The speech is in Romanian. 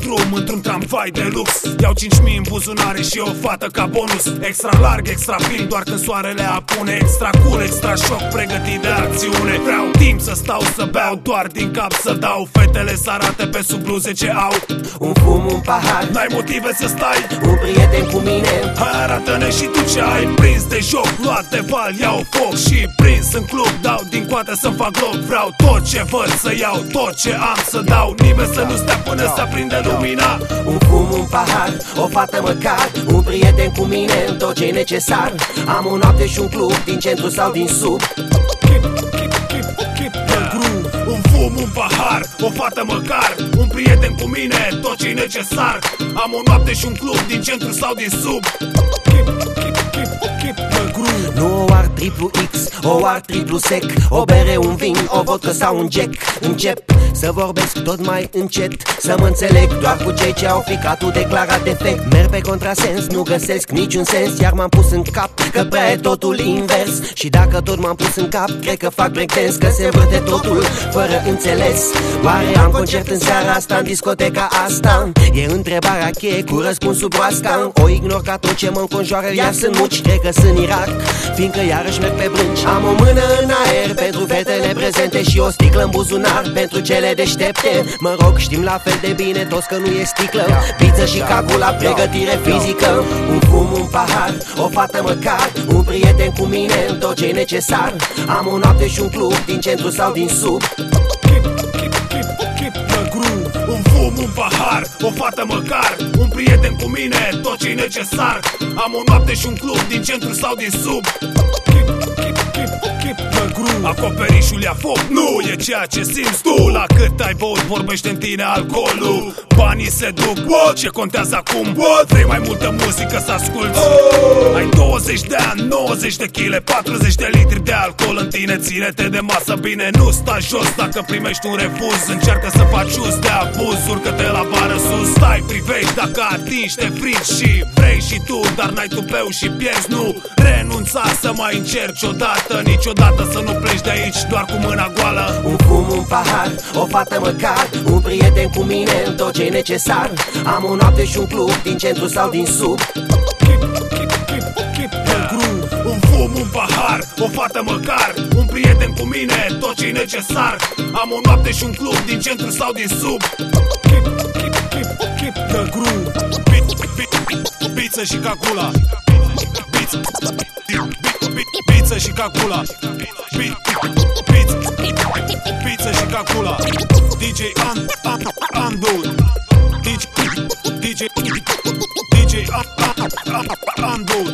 drum într-un tramvai de lux. Iau 5.000 în buzunare și o fată ca bonus. Extra larg, extra fin, doar când soarele apune. Extra cool, extra șoc, pregătit de acțiune. Vreau timp să stau să beau, doar din cap să dau. Fetele să arate pe sub bluze ce au un fum, un pahar, n-ai motive să stai, un prieten cu mine. Hai arată-ne și tu ce ai prins de joc. Luat de val, iau foc și prins în club. Dau din coate să-mi fac loc. Vreau tot ce văd să iau, tot ce am să dau. Nimeni să nu stea până să aprinde lumina. Un fum, un pahar, o fată măcar, un prieten cu mine, tot ce-i necesar. Am o noapte și un club, din centru sau din sub. Un fum, un pahar, o fată măcar, un prieten cu mine, tot ce-i necesar. Am o noapte și un club, din centru sau din sub. Nu o ar triplu X, o ar triplu sec, o bere, un vin, o vodcă sau un Jack. Încep să vorbesc tot mai încet, să mă înțeleg doar cu cei ce au ficatul declarat defect. Merg pe contrasens, nu găsesc niciun sens, iar m-am pus în cap că prea e totul invers. Și dacă tot m-am pus în cap, cred că fac breakdance, că se vede totul fără înțeles. Oare am concert în seara asta, în discoteca asta? E întrebarea cheie cu răspunsul broasca. O ignor ca tot ce mă înconjoară, iar sunt muci, cred că sunt Irak, fiindcă iarăși merg pe brânci. Am o mână în aer pentru fetele prezente și o sticlă în buzunar pentru cele deștepte. Mă rog, știm la fel de bine toți că nu e sticlă, pizza și cacula, pregătire fizică. Un fum, un pahar, o fată măcar, un prieten cu mine, tot ce-i necesar. Am o noapte și un club, din centru sau din sub. Un fum, un pahar, o fată măcar, un prieten cu mine, tot ce-i necesar. Am o noapte și un club, din centru sau din sub. Acoperișul ia foc, nu e ceea ce simți tu. La cât ai băut vorbește în tine alcoolul. Banii se duc, ce contează acum? Vrei mai multă muzică să asculti? Ai 20 de ani, 90 de kg, 40 de litri de alcool în tine. Ține-te de masă bine, nu sta jos dacă primești un refuz. Încearcă să faci uz de abuz, urcă-te la bară sus. Stai, privești, dacă atingi te frici și vrei și tu, dar n-ai tupeu și pierzi. Nu renunța să mai încerci odată, niciodată să nu pleci de aici doar cu mâna goală. Un fum, un pahar, o fată măcar, un prieten cu mine, tot ce-i necesar. Am o noapte și un club, din centru sau din sub. Un fum, un pahar, o fată măcar, un prieten cu mine, tot ce-i necesar. Am o noapte și un club, din centru sau din sub. Pizza și cacula, pizza și cacula, pizza și cacula. DJ Andul, DJ Andul.